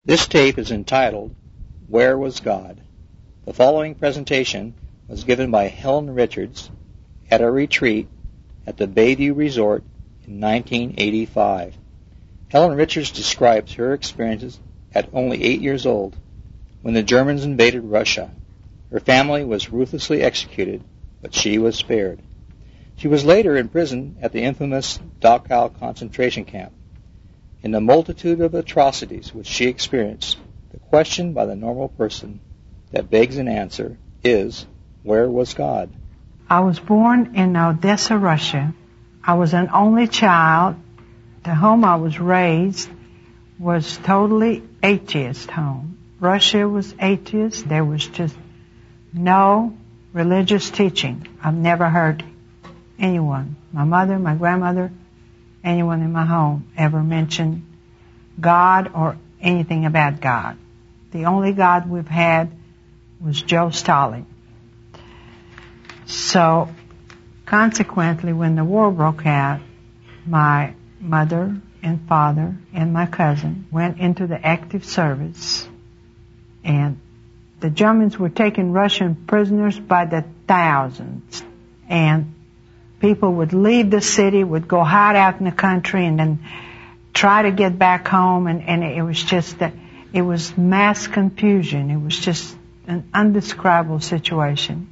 This tape is entitled, Where Was God? The following presentation was given by Helen Richards at a retreat at the Bayview Resort in 1985. Helen Richards describes her experiences at only 8 years old when the Germans invaded Russia. Her family was ruthlessly executed, but she was spared. She was later imprisoned at the infamous Dachau concentration camp. In the multitude of atrocities which she experienced, the question by the normal person that begs an answer is, where was God? I was born in Odessa, Russia. I was an only child. The home I was raised was totally atheist home. Russia was atheist. There was just no religious teaching. I've never heard anyone, my mother, my grandmother, anyone in my home ever mention God or anything about God. The only God we've had was Joe Stalin. So, consequently, when the war broke out, my mother and father and my cousin went into the active service, and the Germans were taking Russian prisoners by the thousands, and people would leave the city, would go hide out in the country, and then try to get back home, and it was just that it was mass confusion. It was just an indescribable situation.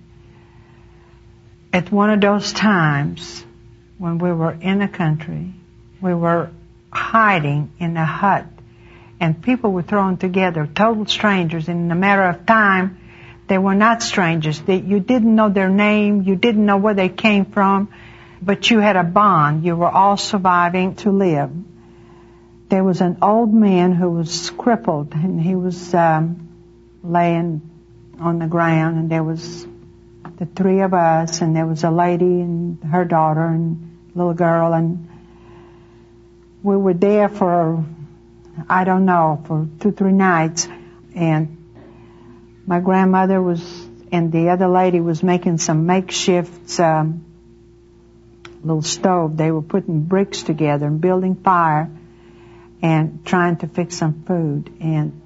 At one of those times when we were in the country, we were hiding in a hut, and people were thrown together, total strangers, and in a matter of time, they were not strangers. You didn't know their name. You didn't know where they came from. But you had a bond. You were all surviving to live. There was an old man who was crippled, and he was laying on the ground, and there was the three of us, and there was a lady and her daughter and a little girl, and we were there for, I don't know, for 2-3 nights, and my grandmother was, and the other lady was making some makeshift little stove. They were putting bricks together and building fire and trying to fix some food. And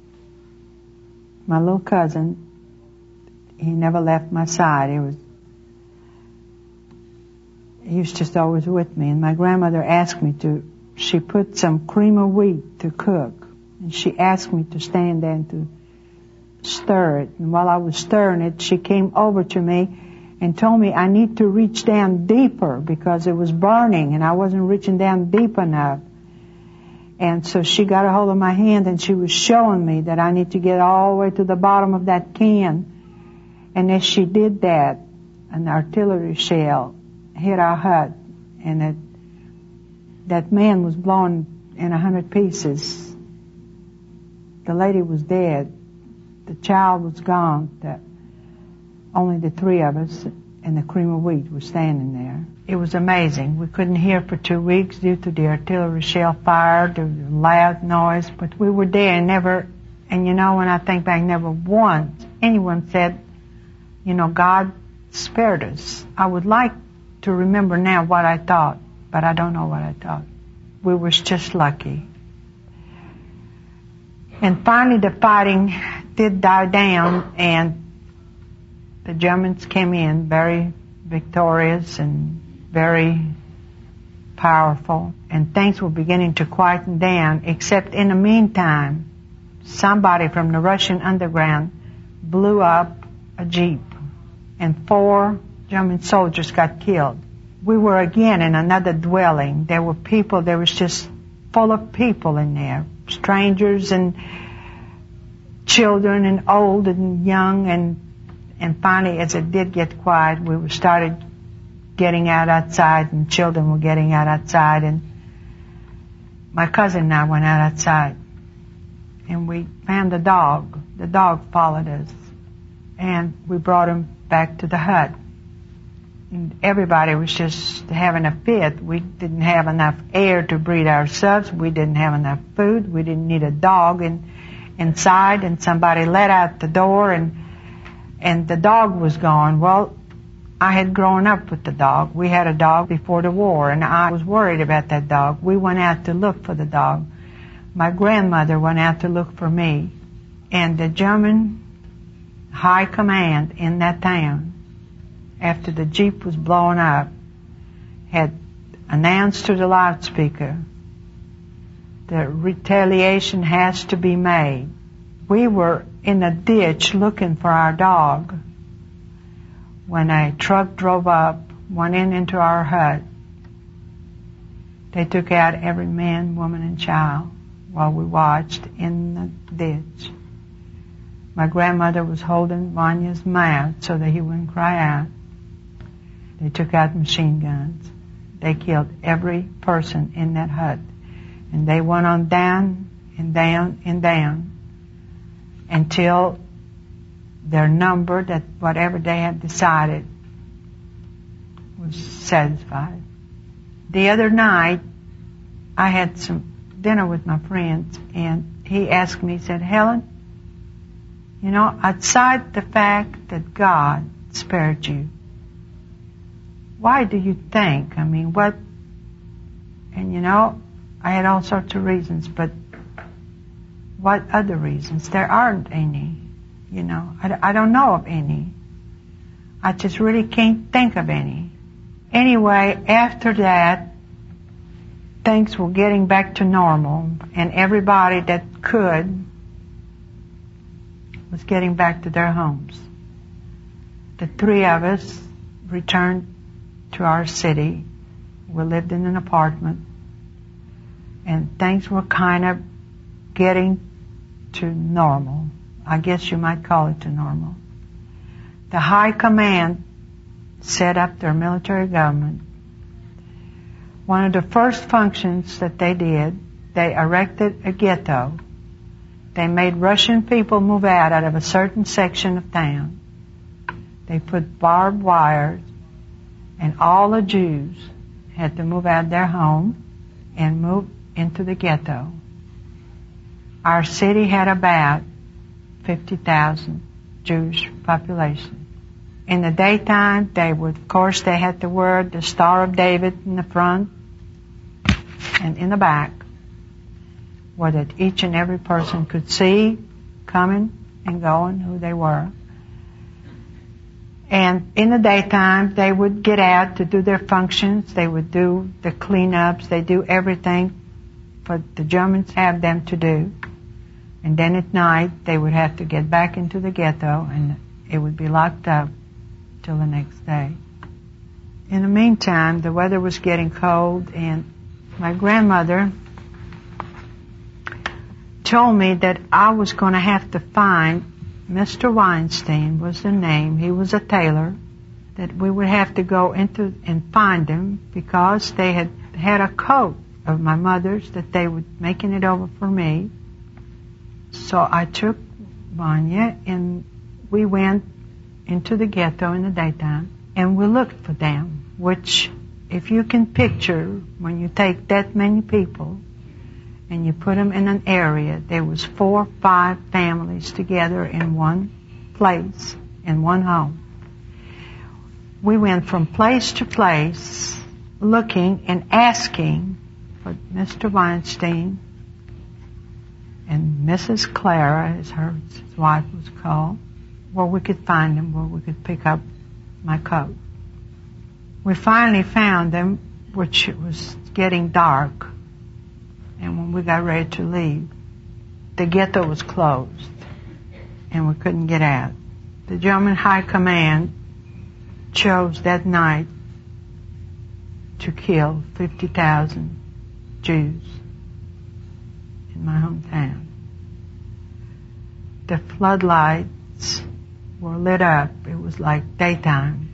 my little cousin, he never left my side. He was just always with me. And my grandmother asked me she put some cream of wheat to cook, and she asked me to stand there and to stir it. And while I was stirring it, she came over to me and told me I need to reach down deeper because it was burning and I wasn't reaching down deep enough. And so she got a hold of my hand and she was showing me that I need to get all the way to the bottom of that can. And as she did that, an artillery shell hit our hut, and that man was blown in 100 pieces. The lady was dead. The child was gone. Only the three of us and the cream of wheat were standing there. It was amazing. We couldn't hear for 2 weeks due to the artillery shell fire, the loud noise, but we were there and when I think back, never once anyone said, God spared us. I would like to remember now what I thought, but I don't know what I thought. We were just lucky. And finally the fighting did die down, and the Germans came in very victorious and very powerful, and things were beginning to quieten down, except in the meantime, somebody from the Russian underground blew up a Jeep, and 4 German soldiers got killed. We were again in another dwelling. There were people, there was just full of people in there, strangers and children and old and young, and finally, as it did get quiet, we started getting out outside, and children were getting out outside, and my cousin and I went out outside, and we found the dog. The dog followed us, and we brought him back to the hut. And everybody was just having a fit. We didn't have enough air to breathe ourselves. We didn't have enough food. We didn't need a dog inside, and somebody let out the door, and the dog was gone. Well, I had grown up with the dog. We had a dog before the war, and I was worried about that dog. We went out to look for the dog. my grandmother went out to look for me, and the German high command in that town, after the Jeep was blown up, had announced to the loudspeaker that retaliation has to be made. We were in a ditch looking for our dog when a truck drove up, went into our hut. They took out every man, woman, and child while we watched in the ditch. My grandmother was holding Vanya's mouth so that he wouldn't cry out. They took out machine guns. They killed every person in that hut. And they went on down and down and down until their number, that whatever they had decided, was satisfied. The other night, I had some dinner with my friends, and he asked me, he said, Helen, you know, outside the fact that God spared you, why do you think? I mean, what? And you know, I had all sorts of reasons, but what other reasons? There aren't any, you know. I don't know of any. I just really can't think of any. Anyway, after that, things were getting back to normal, and everybody that could was getting back to their homes. The three of us returned to our city. We lived in an apartment, and things were kind of getting to normal. I guess you might call it to normal. The high command set up their military government. One of the first functions that they did, they erected a ghetto. They made Russian people move out of a certain section of town. They put barbed wires, and all the Jews had to move out of their home and move into the ghetto. Our city had about 50,000 Jewish population. In the daytime, they had to wear the Star of David in the front and in the back, where that each and every person could see coming and going who they were. And in the daytime, they would get out to do their functions. They would do the cleanups. They do everything for the Germans have them to do. And then at night, they would have to get back into the ghetto, and it would be locked up till the next day. In the meantime, the weather was getting cold, and my grandmother told me that I was going to have to find Mr. Weinstein was the name. He was a tailor. That we would have to go into and find him because they had had a coat of my mother's that they were making it over for me. So I took Vanya and we went into the ghetto in the daytime and we looked for them, which if you can picture when you take that many people and you put them in an area, there was 4 or 5 families together in one place, in one home. We went from place to place looking and asking for Mr. Weinstein and Mrs. Clara, as his wife was called, where we could find them, where we could pick up my coat. We finally found them, which it was getting dark. And when we got ready to leave, the ghetto was closed and we couldn't get out. The German High Command chose that night to kill 50,000 Jews in my hometown. The floodlights were lit up. It was like daytime.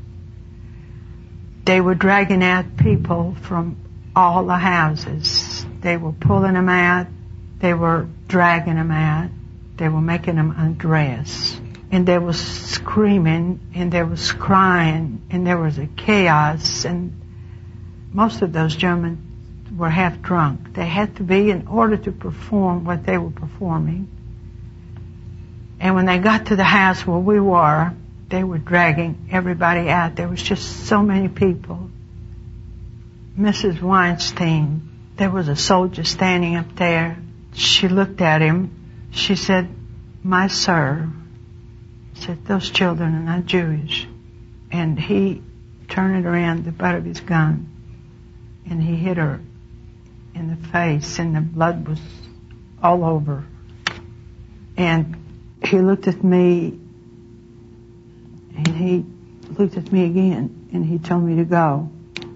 They were dragging out people from all the houses. They were pulling them out. They were dragging them out. They were making them undress. And there was screaming, and there was crying, and there was a chaos. And most of those Germans were half drunk. They had to be in order to perform what they were performing. And when they got to the house where we were, they were dragging everybody out. There was just so many people. Mrs. Weinstein, there was a soldier standing up there she looked at him. She said, "My sir," said, "those children are not Jewish." And he turned it around the butt of his gun, and he hit her in the face, and the blood was all over. And he looked at me, and he looked at me again, and he told me to go.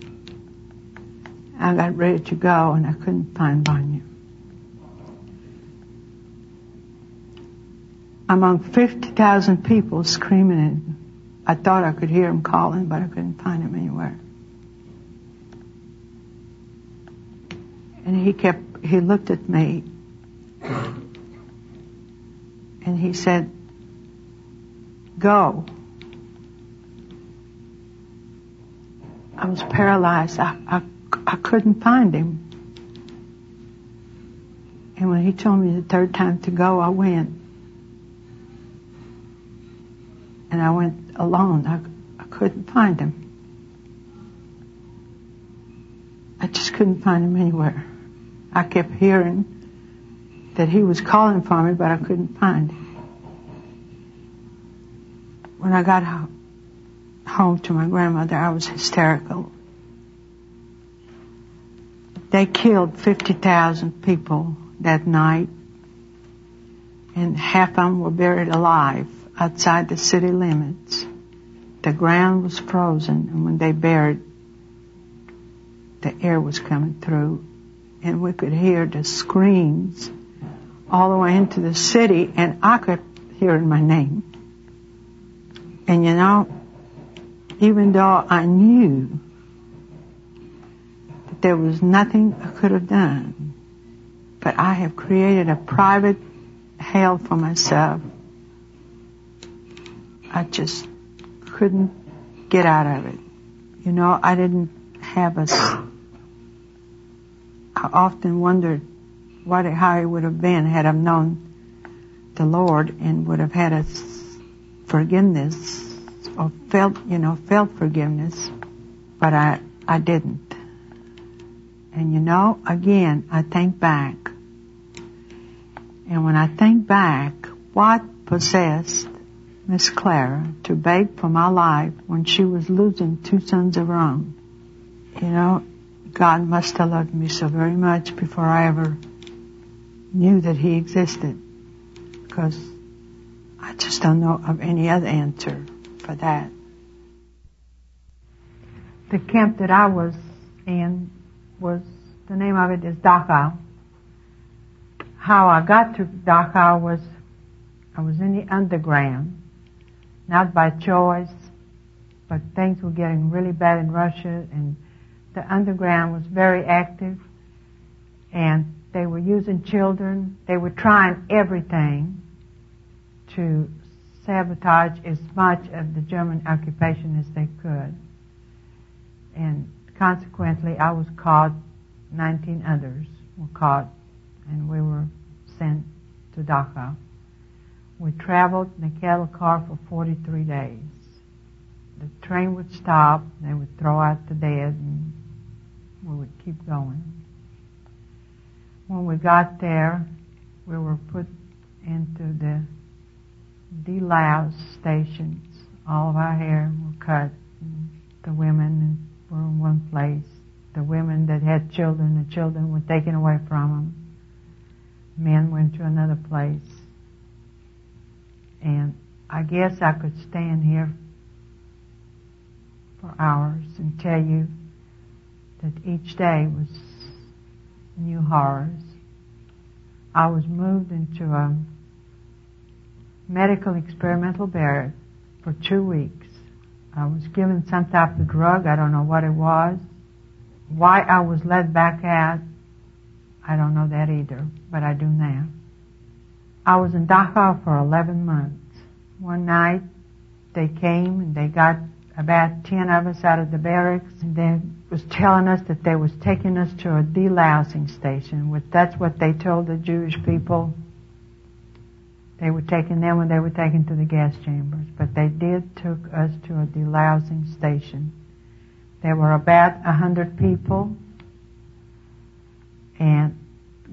I got ready to go, and I couldn't find Vanya. Among 50,000 people screaming, and I thought I could hear him calling, but I couldn't find him anywhere. And he looked at me, and he said, "Go." I was paralyzed. I couldn't find him. And when he told me the third time to go, I went. And I went alone. I couldn't find him. I just couldn't find him anywhere. I kept hearing that he was calling for me, but I couldn't find him. When I got home to my grandmother, I was hysterical. They killed 50,000 people that night, and half of them were buried alive outside the city limits. The ground was frozen, and when they buried, the air was coming through, and we could hear the screams all the way into the city, and I could hear my name. And you know, even though I knew that there was nothing I could have done, but I have created a private hell for myself. I just couldn't get out of it. You know, I didn't have I often wondered how it would have been had I known the Lord and would have had a forgiveness or felt forgiveness, but I didn't. And you know, again, I think back. And when I think back, what possessed Miss Clara to beg for my life when she was losing 2 sons of her own? You know, God must have loved me so very much before I ever knew that He existed, because I just don't know of any other answer for that. The camp that I was in the name of it is Dachau. How I got to Dachau was, I was in the underground, not by choice, but things were getting really bad in Russia, and the underground was very active, and they were using children. They were trying everything to sabotage as much of the German occupation as they could. And consequently, I was caught, 19 others were caught, and we were sent to Dachau. We traveled in a cattle car for 43 days. The train would stop, they would throw out the dead, and we would keep going. When we got there, we were put into the delouse stations. All of our hair were cut. And the women were in one place. The women that had children, the children were taken away from them. Men went to another place. And I guess I could stand here for hours and tell you that each day was new horrors. I was moved into a medical experimental barrack for 2 weeks. I was given some type of drug. I don't know what it was. Why I was let back out, I don't know that either, but I do now. I was in Dachau for 11 months. One night, they came and they got about 10 of us out of the barracks, and they was telling us that they was taking us to a delousing station. That's what they told the Jewish people. They were taking them when they were taken to the gas chambers, but they took us to a delousing station. There were about 100 people, and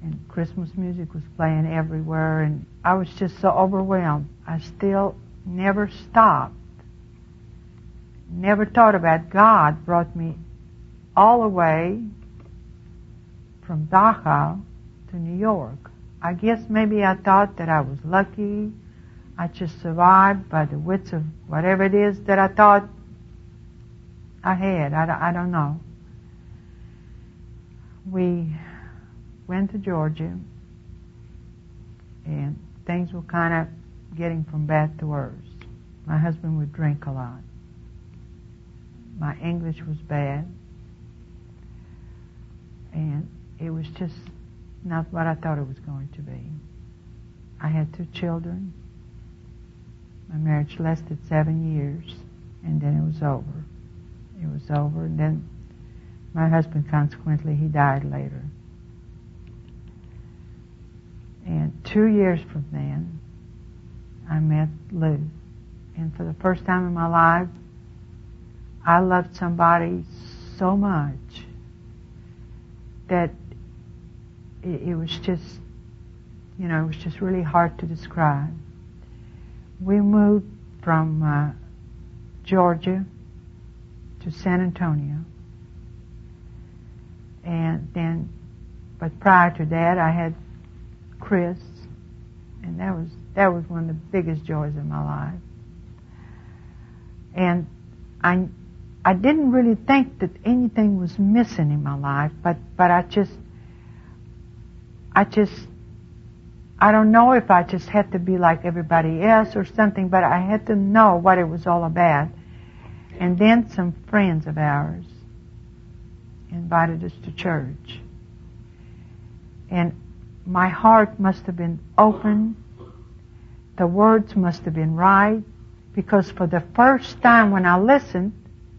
and Christmas music was playing everywhere, and I was just so overwhelmed. I still never stopped, never thought about God brought me all the way from Dachau to New York. I guess maybe I thought that I was lucky. I just survived by the wits of whatever it is that I thought I had. I don't know. We went to Georgia, and things were kind of getting from bad to worse. My husband would drink a lot. My English was bad, and it was just not what I thought it was going to be. I had 2 children. My marriage lasted 7 years, and then it was over. It was over, and then my husband, consequently, he died later. And 2 years from then, I met Lou. And for the first time in my life, I loved somebody so much that it was just, it was just really hard to describe. We moved from Georgia to San Antonio. And then, but prior to that, I had Chris, and that was one of the biggest joys of my life. And I didn't really think that anything was missing in my life, but I don't know if I just had to be like everybody else or something, but I had to know what it was all about. And then some friends of ours invited us to church. And my heart must have been open. The words must have been right, because for the first time when I listened,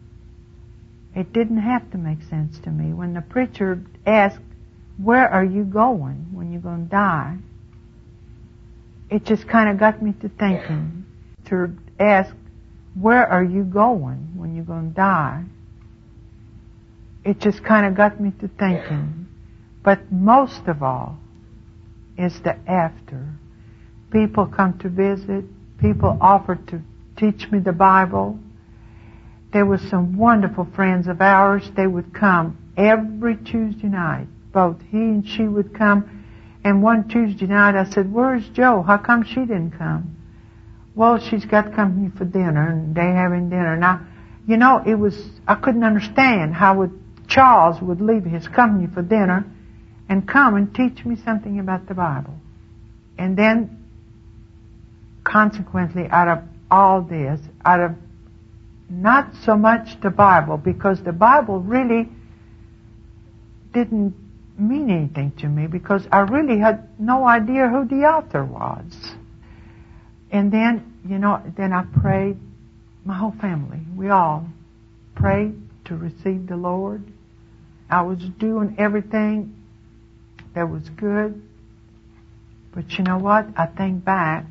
it didn't have to make sense to me. When the preacher asked, "Where are you going when you're going to die?" it just kind of got me to thinking. To ask, "Where are you going when you're going to die?" it just kind of got me to thinking. But most of all is the after. People come to visit. People offer to teach me the Bible. There were some wonderful friends of ours. They would come every Tuesday night. Both he and she would come. And one Tuesday night I said, "Where's Joe? How come she didn't come?" "Well, she's got company for dinner, and they're having dinner." Now, I couldn't understand how Charles would leave his company for dinner and come and teach me something about the Bible. And then, consequently, out of all this, out of not so much the Bible, because the Bible really didn't mean anything to me, because I really had no idea who the author was. And then, then I prayed, my whole family, we all prayed to receive the Lord. I was doing everything that was good. But you know what? I think back,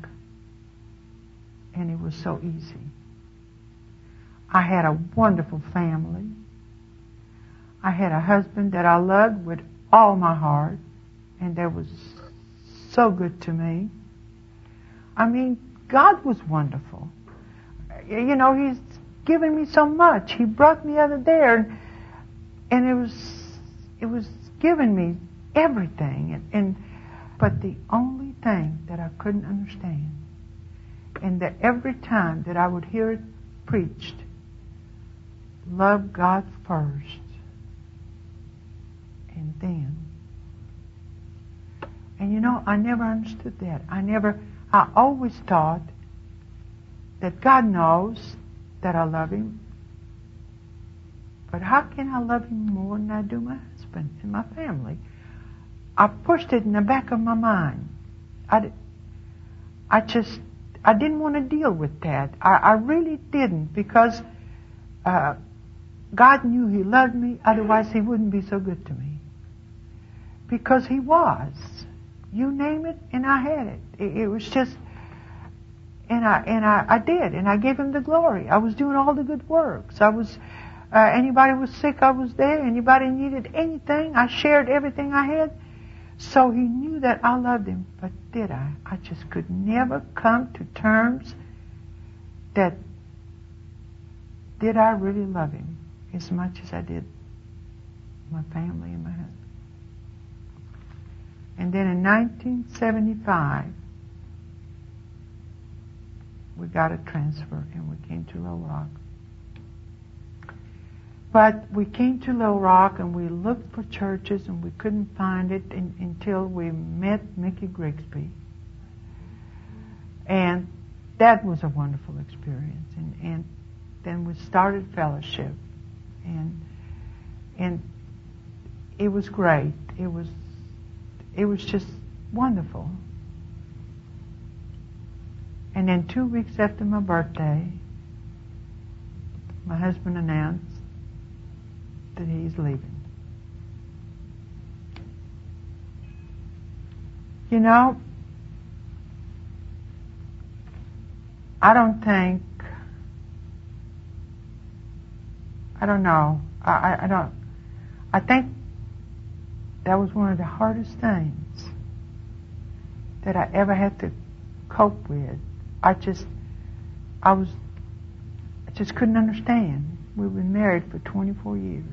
and it was so easy. I had a wonderful family. I had a husband that I loved with all my heart, and that was so good to me. I mean, God was wonderful. He's given me so much. He brought me out of there, and it was giving me everything. But the only thing that I couldn't understand, and that every time that I would hear it preached, love God first, and then. And I never understood that. I always thought that God knows that I love Him. But how can I love Him more than I do my husband and my family? I pushed it in the back of my mind. I didn't want to deal with that. I really didn't, because God knew He loved me, otherwise He wouldn't be so good to me. Because He was. You name it, and I had it. It was just, and I did, and I gave Him the glory. I was doing all the good works. I was, anybody was sick, I was there. Anybody needed anything, I shared everything I had. So he knew that I loved him, but did I? I just could never come to terms that did I really love him as much as I did my family and my husband. And then in 1975, we got a transfer and we came to Little Rock. But we came to Little Rock and we looked for churches and we couldn't find it until we met Mickey Grigsby. And that was a wonderful experience. And then we started fellowship. And it was great. It was just wonderful. And then 2 weeks after my birthday, my husband announced that he's leaving. You know, I don't know. I think that was one of the hardest things that I ever had to cope with. I just couldn't understand. We've been married for 24 years.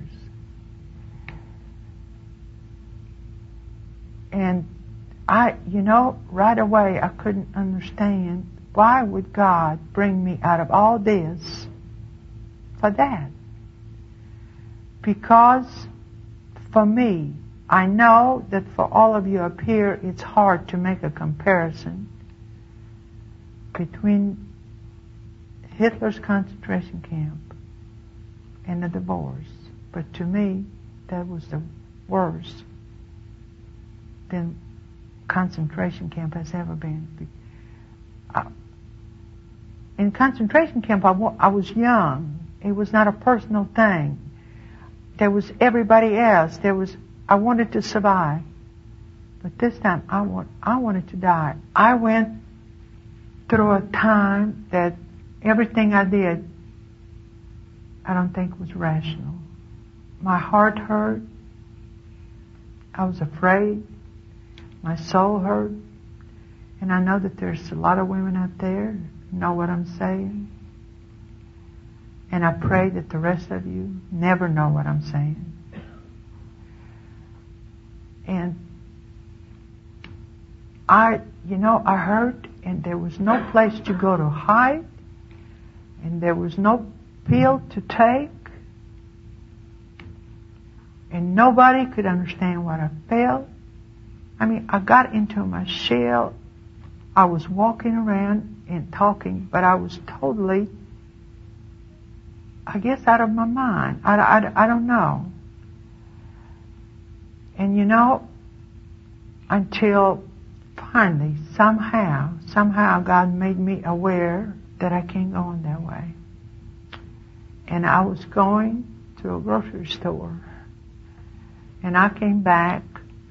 And right away I couldn't understand why would God bring me out of all this for that? Because for me, I know that for all of you up here, it's hard to make a comparison between Hitler's concentration camp and the divorce. But to me, that was the worst than concentration camp has ever been. In concentration camp, I was young. It was not a personal thing. There was everybody else. I wanted to survive. But this time, I wanted to die. I went through a time that everything I did, I don't think was rational. My heart hurt. I was afraid. My soul hurt. And I know that there's a lot of women out there who know what I'm saying. And I pray that the rest of you never know what I'm saying. And I hurt, and there was no place to go to hide, and there was no pill to take, and nobody could understand what I felt. I mean, I got into my shell. I was walking around and talking, but I was totally, I guess, out of my mind. I don't know. And until finally, somehow God made me aware that I can't go on that way. And I was going to a grocery store. And I came back,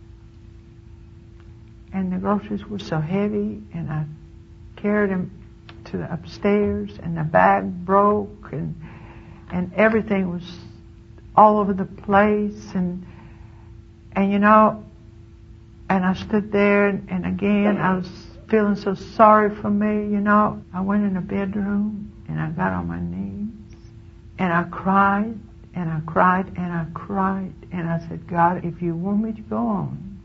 and the groceries were so heavy, and I carried them to the upstairs, and the bag broke, and everything was all over the place, and I stood there, and again, I was feeling so sorry for me, I went in the bedroom, and I got on my knees, and I cried, and I cried, and I cried, and I said, God, if you want me to go on,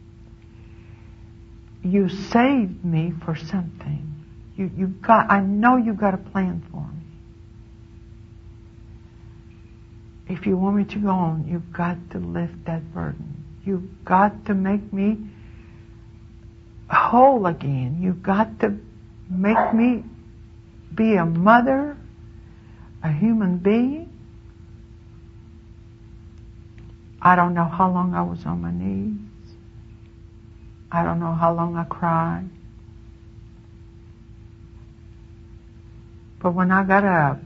you saved me for something. I know you got a plan for me. If you want me to go on, you've got to lift that burden. You've got to make me whole again. You've got to make me be a mother, a human being. I don't know how long I was on my knees. I don't know how long I cried. But when I got up,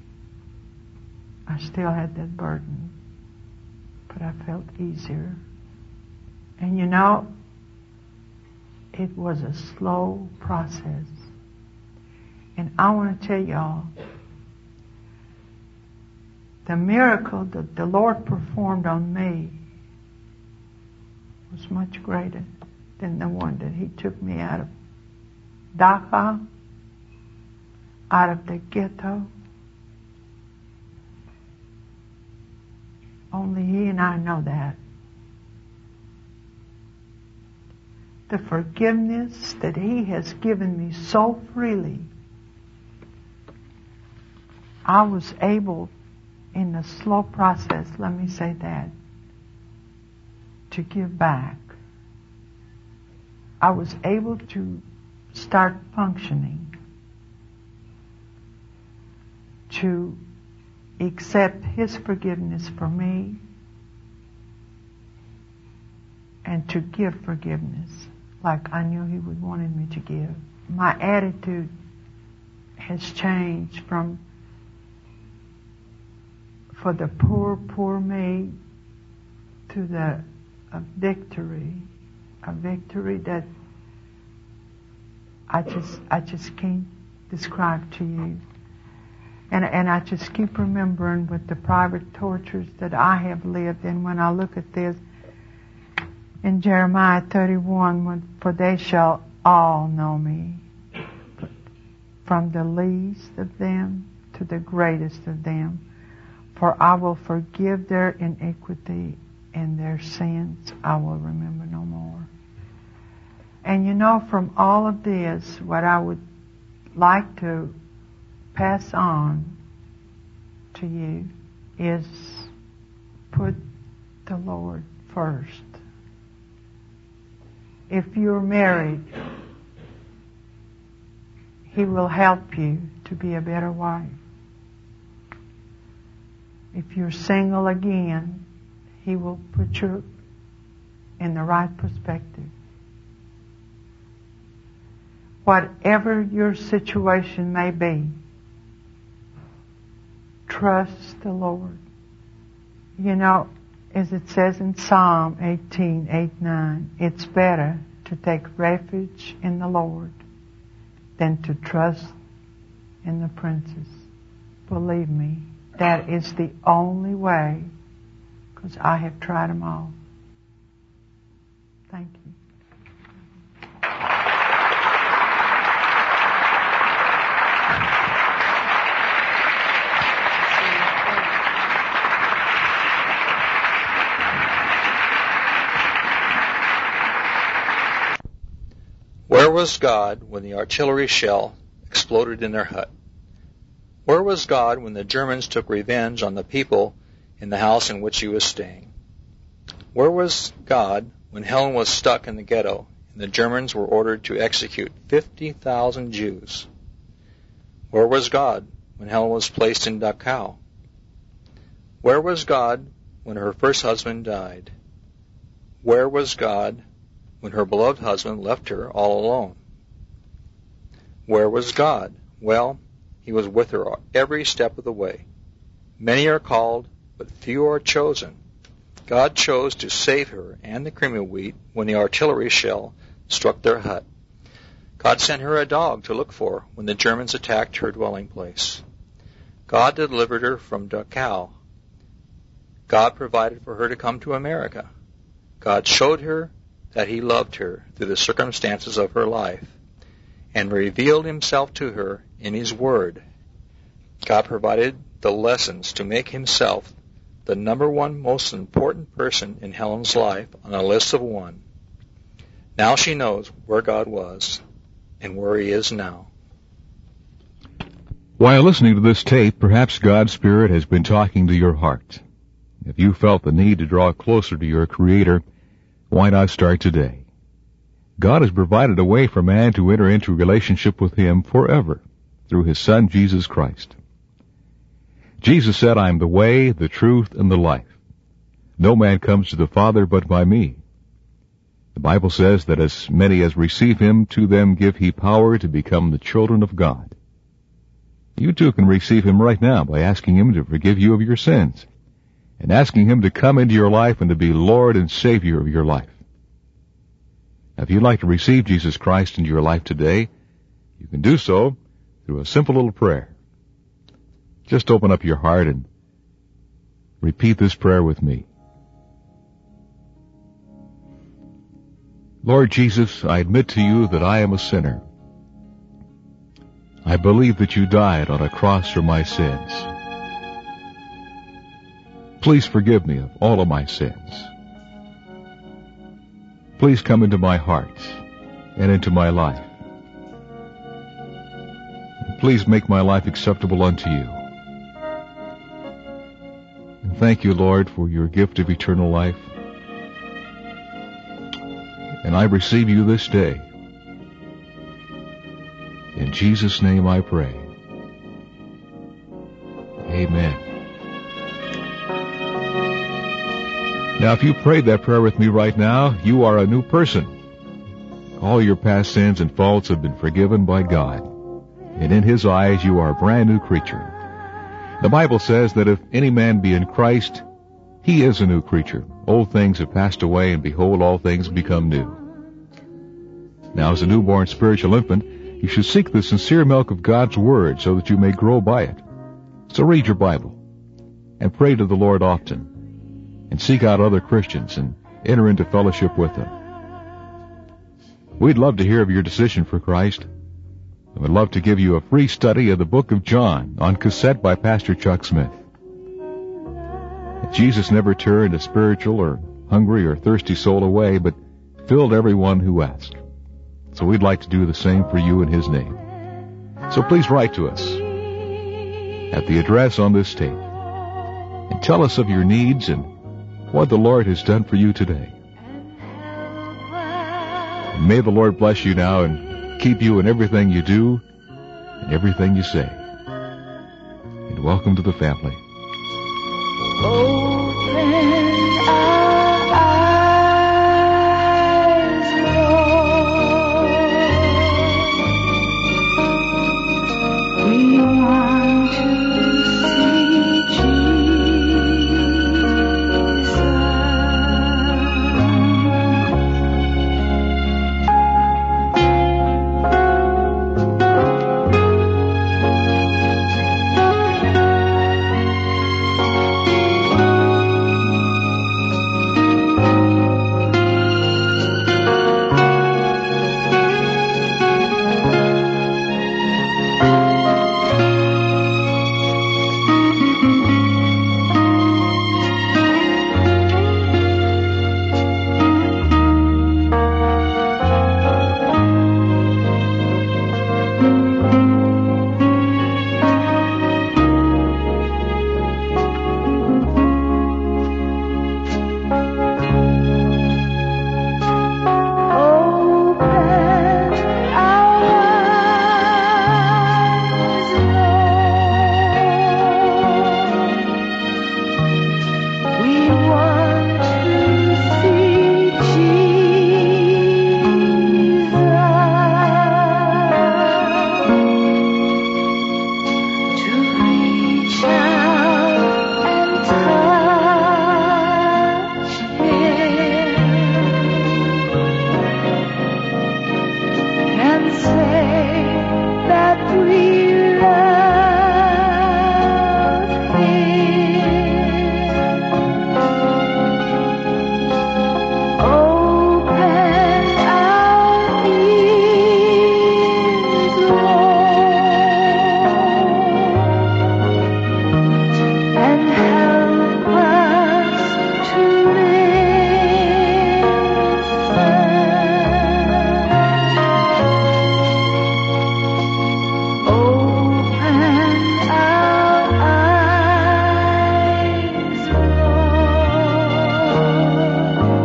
I still had that burden. But I felt easier. And it was a slow process. And I want to tell y'all, the miracle that the Lord performed on me was much greater than the one that he took me out of Dachau, out of the ghetto. Only he and I know that. The forgiveness that he has given me so freely, I was able, in the slow process, let me say that, to give back. I was able to start functioning, to accept his forgiveness for me, and to give forgiveness like I knew he would wanted me to give. My attitude has changed from for the poor me to a victory that I just can't describe to you. And I just keep remembering with the private tortures that I have lived. And when I look at this in Jeremiah 31, for they shall all know me, from the least of them to the greatest of them. For I will forgive their iniquity, and their sins I will remember no more. And you know, from all of this, what I would like to pass on to you is put the Lord first. If you're married, he will help you to be a better wife. If you're single again, he will put you in the right perspective. Whatever your situation may be, trust the Lord. You know, as it says in Psalm 18:8-9, it's better to take refuge in the Lord than to trust in the princes. Believe me, that is the only way, because I have tried them all. Thank you. Where was God when the artillery shell exploded in their hut? Where was God when the Germans took revenge on the people in the house in which he was staying? Where was God when Helen was stuck in the ghetto and the Germans were ordered to execute 50,000 Jews? Where was God when Helen was placed in Dachau? Where was God when her first husband died? Where was God when her beloved husband left her all alone? Where was God? Well, he was with her every step of the way. Many are called, but few are chosen. God chose to save her and the creamy wheat when the artillery shell struck their hut. God sent her a dog to look for when the Germans attacked her dwelling place. God delivered her from Dachau. God provided for her to come to America. God showed her that he loved her through the circumstances of her life and revealed himself to her in his word. God provided the lessons to make himself the number one most important person in Helen's life on a list of one. Now she knows where God was and where he is now. While listening to this tape, perhaps God's Spirit has been talking to your heart. If you felt the need to draw closer to your Creator, why not start today? God has provided a way for man to enter into a relationship with him forever through his Son, Jesus Christ. Jesus said, I am the way, the truth, and the life. No man comes to the Father but by me. The Bible says that as many as receive him, to them give he power to become the children of God. You too can receive him right now by asking him to forgive you of your sins and asking him to come into your life and to be Lord and Savior of your life. Now, if you'd like to receive Jesus Christ into your life today, you can do so through a simple little prayer. Just open up your heart and repeat this prayer with me. Lord Jesus, I admit to you that I am a sinner. I believe that you died on a cross for my sins. Please forgive me of all of my sins. Please come into my heart and into my life. And please make my life acceptable unto you. And thank you, Lord, for your gift of eternal life. And I receive you this day. In Jesus' name I pray. Amen. Now, if you prayed that prayer with me right now, you are a new person. All your past sins and faults have been forgiven by God. And in His eyes, you are a brand new creature. The Bible says that if any man be in Christ, he is a new creature. Old things have passed away, and behold, all things become new. Now, as a newborn spiritual infant, you should seek the sincere milk of God's Word so that you may grow by it. So read your Bible, and pray to the Lord often, and seek out other Christians and enter into fellowship with them. We'd love to hear of your decision for Christ, and we'd love to give you a free study of the book of John on cassette by Pastor Chuck Smith. Jesus never turned a spiritual or hungry or thirsty soul away, but filled everyone who asked. So we'd like to do the same for you in His name. So please write to us at the address on this tape and tell us of your needs and what the Lord has done for you today. And may the Lord bless you now and keep you in everything you do and everything you say. And welcome to the family. Open our eyes, Lord. We want to see Jesus.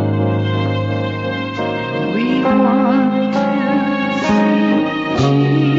want to see